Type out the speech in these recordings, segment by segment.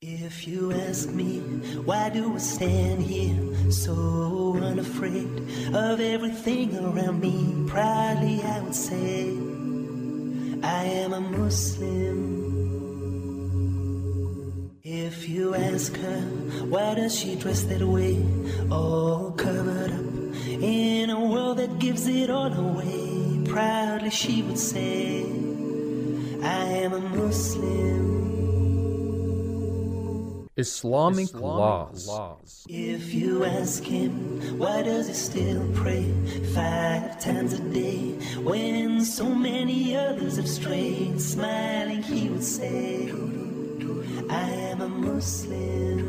If you ask me, why do I stand here so unafraid of everything around me? Proudly I would say, I am a Muslim. If you ask her, why does she dress that way, all covered up in a world that gives it all away? Proudly she would say, I am a Muslim. Islamic laws. If you ask him, why does he still pray 5 times a day when so many others have strayed? Smiling he would say, I am a Muslim.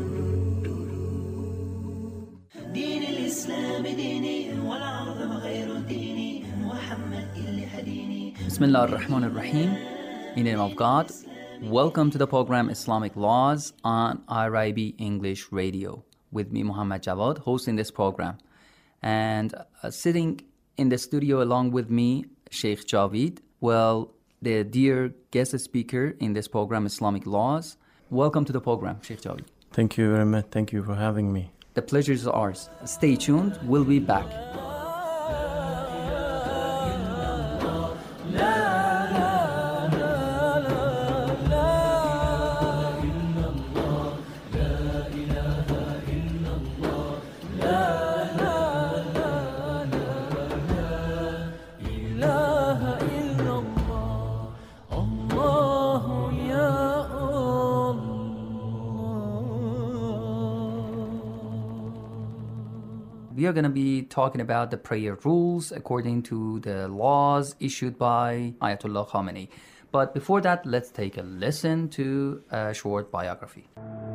دين الإسلام ديني والعظم غير ديني محمد اللي هديني. Bismillah ar-Rahman ar-Rahim. In the name of God. Welcome to the program Islamic Laws on IRIB English Radio with me, Muhammad Jawad, hosting this program. And sitting in the studio along with me, Sheikh Javid, the dear guest speaker in this program, Islamic Laws. Welcome to the program, Sheikh Javid. Thank you very much. Thank you for having me. The pleasure is ours. Stay tuned. We'll be back. We are going to be talking about the prayer rules according to the laws issued by Ayatollah Khamenei. But before that, let's take a listen to a short biography.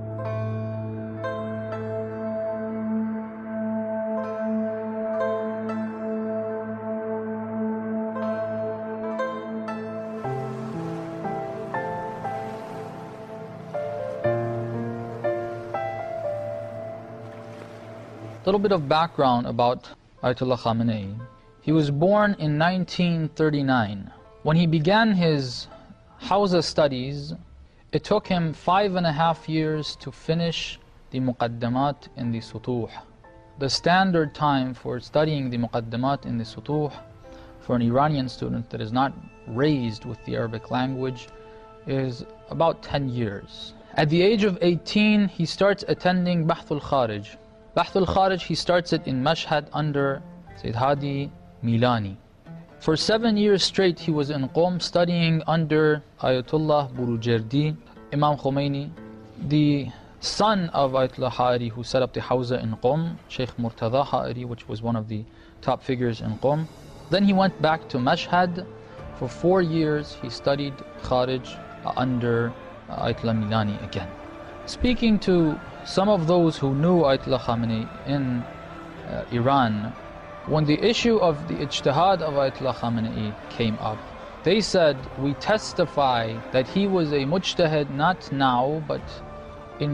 A little bit of background about Ayatollah Khamenei. He was born in 1939. When he began his Hawza studies, it took him 5.5 years to finish the Muqaddamat in the Sutuh. The standard time for studying the Muqaddamat in the Sutuh for an Iranian student that is not raised with the Arabic language is about 10 years. At the age of 18, he starts attending Bahthul Kharij. Bahthul Kharij, he starts it in Mashhad under Sayyid Hadi Milani. For 7 years straight, he was in Qom studying under Ayatollah Burujerdi, Imam Khomeini, the son of Ayatollah Ha'ari who set up the Hawza in Qom, Sheikh Murtada Ha'ari, which was one of the top figures in Qom. Then he went back to Mashhad. For 4 years, he studied Kharij under Ayatollah Milani again. Speaking to some of those who knew Ayatollah Khamenei in Iran, when the issue of the ijtihad of Ayatollah Khamenei came up, they said, we testify that he was a mujtahid not now, but in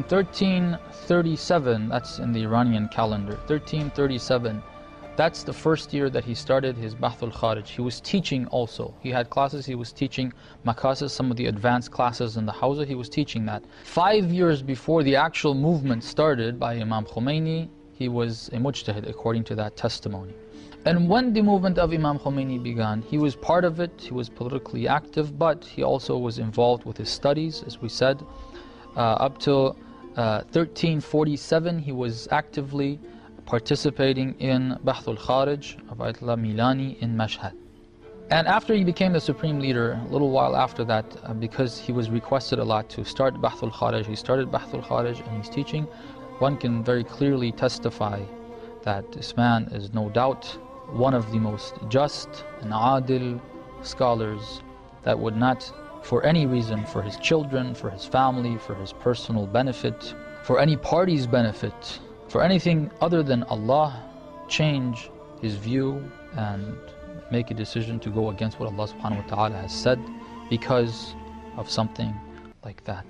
1337, that's in the Iranian calendar, 1337, that's the first year that he started his Bahthul Kharij. He was teaching also. He had classes, he was teaching Makasis, some of the advanced classes in the Hawza, he was teaching that. 5 years before the actual movement started by Imam Khomeini, he was a mujtahid according to that testimony. And when the movement of Imam Khomeini began, he was part of it, he was politically active, but he also was involved with his studies, as we said. Up till 1347, he was actively participating in Bahthul Kharij of Ayatollah Milani in Mashhad. And after he became the supreme leader, a little while after that, because he was requested a lot to start Bahthul Kharij, he started Bahthul Kharij and he's teaching. One can very clearly testify that this man is no doubt one of the most just and adil scholars that would not, for any reason, for his children, for his family, for his personal benefit, for any party's benefit, for anything other than Allah, change his view and make a decision to go against what Allah subhanahu wa ta'ala has said because of something like that.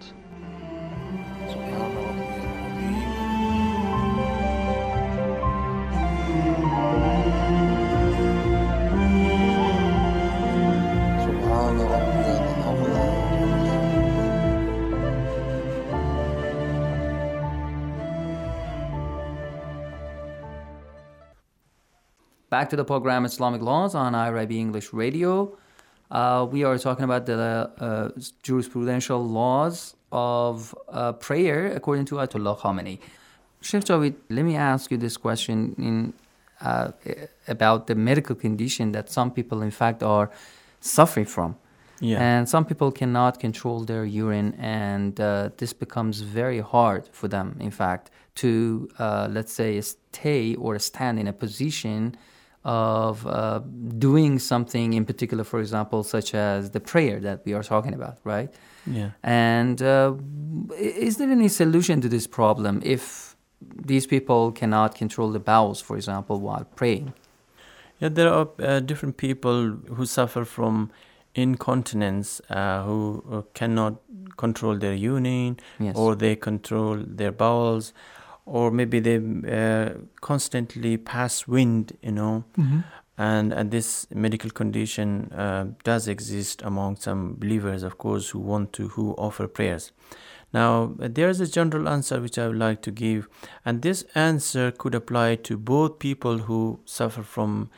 Back to the program Islamic Laws on IRIB English Radio. We are talking about the jurisprudential laws of prayer according to Ayatollah Khamenei. Sheikh Javed, let me ask you this question about the medical condition that some people, in fact, are suffering from. Yeah. And some people cannot control their urine, and this becomes very hard for them, in fact, to, let's say, stay or stand in a position of doing something in particular, for example, such as the prayer that we are talking about, right? Yeah. And is there any solution to this problem if these people cannot control the bowels, for example, while praying? Yeah, there are different people who suffer from incontinence, who cannot control their urine, Yes. or they control their bowels, or maybe they constantly pass wind, and this medical condition does exist among some believers, of course, who offer prayers. Now, there is a general answer which I would like to give, and this answer could apply to both people who suffer from,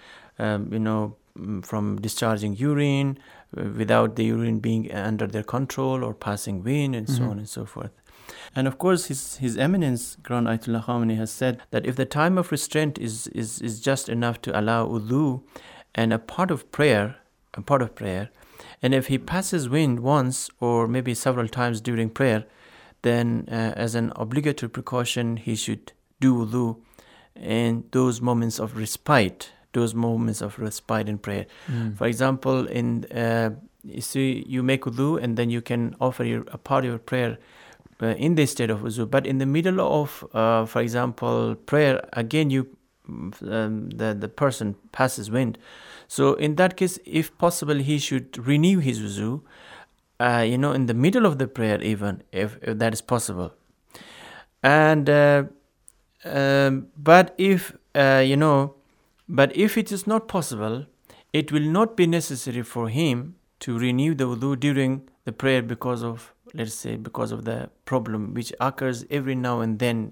from discharging urine without the urine being under their control, or passing wind, and so on and so forth. And of course, His Eminence Grand Ayatollah Khamenei has said that if the time of restraint is just enough to allow wudu and a part of prayer, and if he passes wind once or maybe several times during prayer, then as an obligatory precaution, he should do wudu in those moments of respite in prayer. For example, you make wudu and then you can offer a part of your prayer in the state of wudu, but in the middle of, for example, prayer, again the person passes wind. So in that case, if possible, he should renew his wudu, in the middle of the prayer, even if that is possible. And but if it is not possible, it will not be necessary for him to renew the wudu during the prayer because of the problem which occurs every now and then,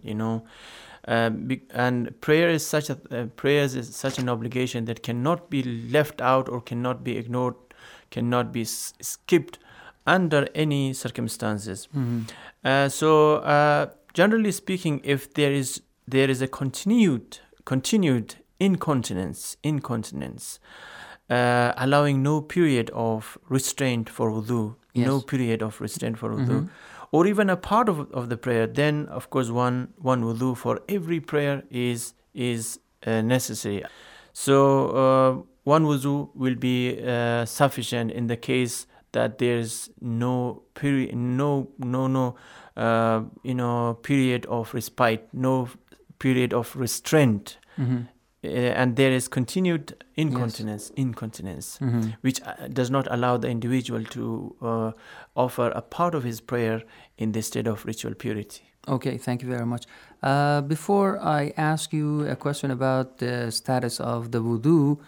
and prayer is such an obligation that cannot be left out or cannot be ignored, cannot be skipped under any circumstances. So generally speaking, if there is a continued incontinence, allowing no period of restraint for wudu, or even a part of the prayer, then of course one wudu for every prayer is necessary. So one wudu will be sufficient in the case that there's no period, period of respite, no period of restraint. And there is continued incontinence, which does not allow the individual to offer a part of his prayer in the state of ritual purity. Okay, thank you very much. Before I ask you a question about the status of the wudu,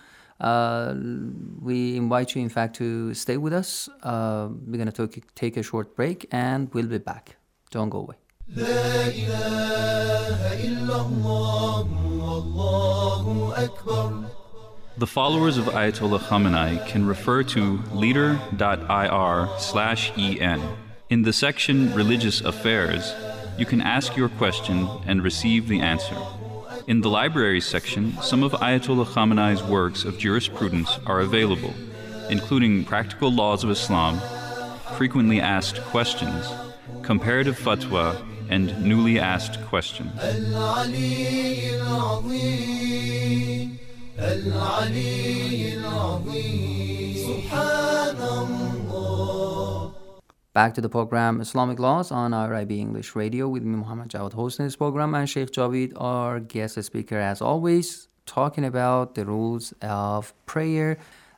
we invite you, in fact, to stay with us. We're going to take a short break, and we'll be back. Don't go away. لا إله إلا الله والله أكبر. The followers of Ayatollah Khamenei can refer to leader.ir/en. In the section Religious Affairs, you can ask your question and receive the answer. In the Libraries section, some of Ayatollah Khamenei's works of jurisprudence are available, including Practical Laws of Islam, Frequently Asked Questions, Comparative Fatwa, and Newly Asked Questions. Back to the program Islamic Laws on IRIB English Radio with me, Muhammad Jawad, hosting this program, and Sheikh Javed, our guest speaker, as always, talking about the rules of prayer.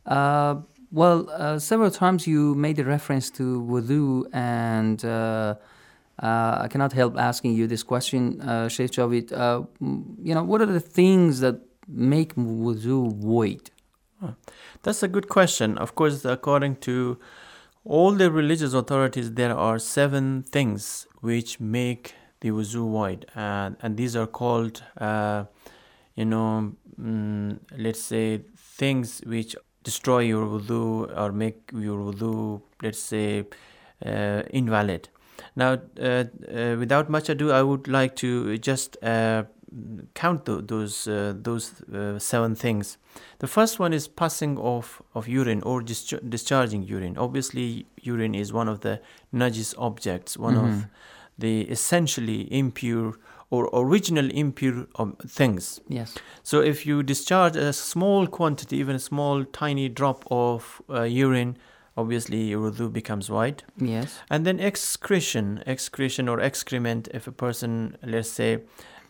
Several times you made a reference to wudu, and I cannot help asking you this question, Sheikh Javed. What are the things that make wudu void? That's a good question. Of course, according to all the religious authorities, there are 7 things which make the wudu void, and these are called, let's say things which destroy your wudu or make your wudu, let's say, invalid. Now, without much ado, I would like to just count those 7 things. The first one is passing of urine or discharging urine. Obviously, urine is one of the najis objects, one of the essentially impure or original impure things. Yes. So if you discharge a small quantity, even a small tiny drop of urine, obviously your wudu becomes white. Yes. And then excretion or excrement, if a person, let's say,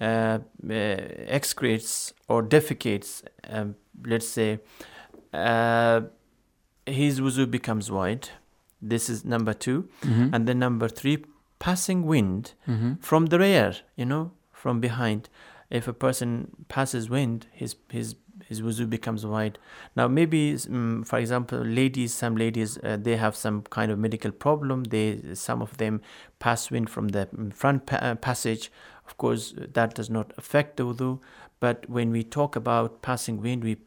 excretes or defecates, let's say, his wudu becomes white. This is number 2. And then number 3, passing wind from the rear, from behind. If a person passes wind, his wudu becomes white. Now, maybe, for example, some ladies, they have some kind of medical problem. Some of them pass wind from the front passage. Of course, that does not affect the wudu. But when we talk about passing wind, we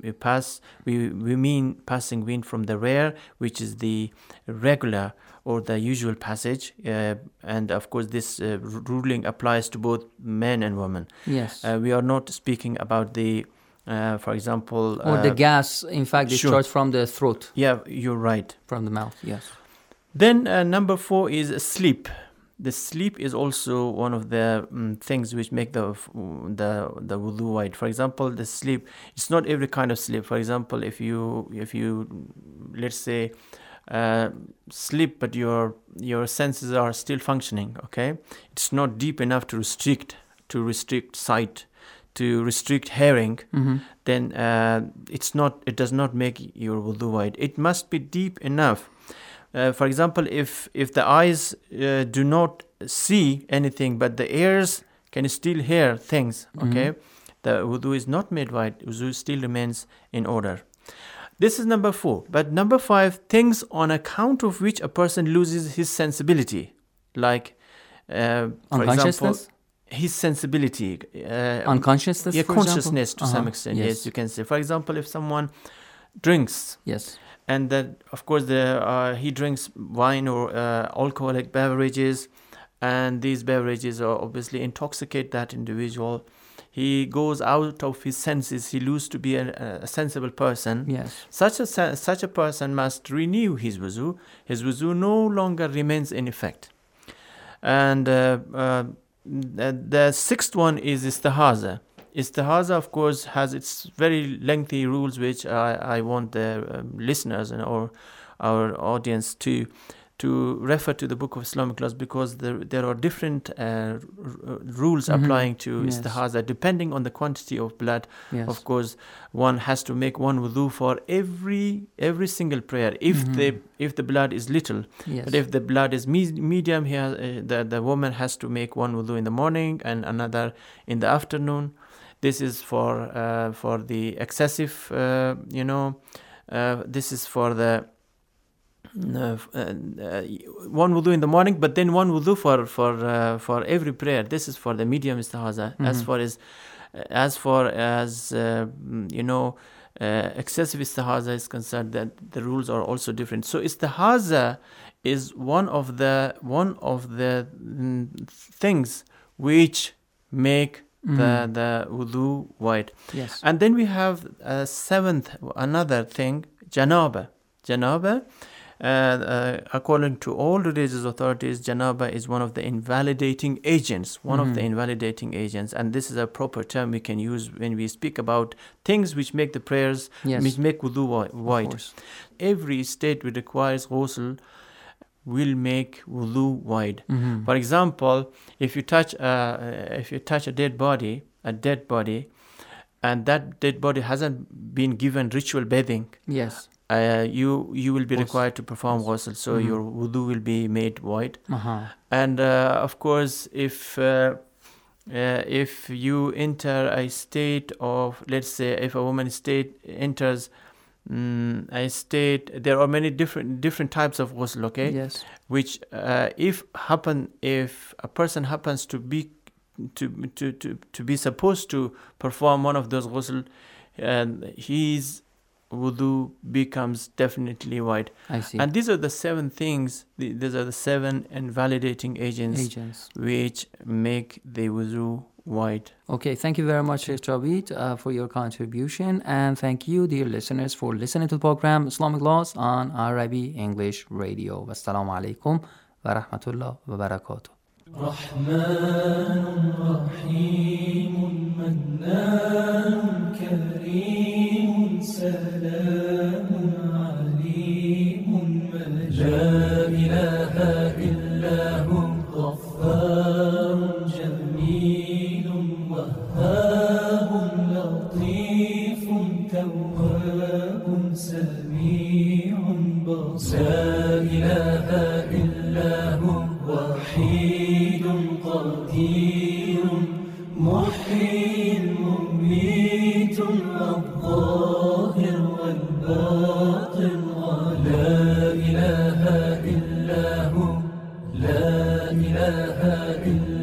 mean passing wind from the rear, which is the regular or the usual passage. And of course, this ruling applies to both men and women. Yes. We are not speaking about the, for example... or the gas, in fact, discharged from the throat. Yeah, you're right. From the mouth, yes. Then number 4 is sleep. The sleep is also one of the things which make the wudu white. For example, the sleep, it's not every kind of sleep. For example, if you let's say sleep, but your senses are still functioning, okay? It's not deep enough to restrict sight, to restrict hearing, then it does not make your wudu white. It must be deep enough. For example, if the eyes do not see anything, but the ears can still hear things, okay, the wudu is not made white. Wudu still remains in order. This is number 4. But number 5, things on account of which a person loses his sensibility, like, for example, his sensibility, unconsciousness, yeah, consciousness to some extent. Yes, you can say. For example, if someone drinks, yes, and then, of course, he drinks wine or alcoholic beverages, and these beverages obviously intoxicate that individual. He goes out of his senses. He loses to be a sensible person. Yes. Such a person must renew his wuzu. His wuzu no longer remains in effect. And the 6th one is istihaza. Istihaza, of course, has its very lengthy rules, which I want the listeners and or our audience to refer to the Book of Islamic Laws, because there are different rules applying to istihaza depending on the quantity of blood. Yes. Of course, one has to make one wudu for every single prayer if the blood is little. Yes. But if the blood is medium, the woman has to make one wudu in the morning and another in the afternoon. This is for the excessive, this is for the one wudu in the morning, but then one wudu for every prayer. This is for the medium istihaza. As far as excessive istihaza is concerned, that the rules are also different. So istihaza is one of the things which make the wudu white. Yes. And then we have 7th, another thing, janaba. Janaba, according to all religious authorities, janaba is one of the invalidating agents. And this is a proper term we can use when we speak about things which make the prayers, which make wudu white. Every state which requires ghusl will make wudu white. For example, if you touch a dead body, and that dead body hasn't been given ritual bathing, yes, you will be required to perform ghusl, so your wudu will be made white. And of course, if you enter a state of, let's say, if a woman enters a state, there are many different types of ghusl, okay? Yes. Which if a person happens to be to be supposed to perform one of those ghusl, his wudu becomes definitely white. I see. And these are the 7 things, these are the 7 invalidating agents which make the wudu white. Okay, thank you very much, Sheikh Javed, for your contribution. And thank you, dear listeners, for listening to the program Islamic Laws on IRIB English Radio. Wassalamu alaikum wa rahmatullah wa barakatuh. رحمن رحيم منان كريم سلام عليم لا إله إلا هو غفار جميل وهاب لطيف تواب سميع بصير لا إله إلا هو وحيد قدير محيي مميت الظاهر والباطن لا إله إلا هو لا إله إلا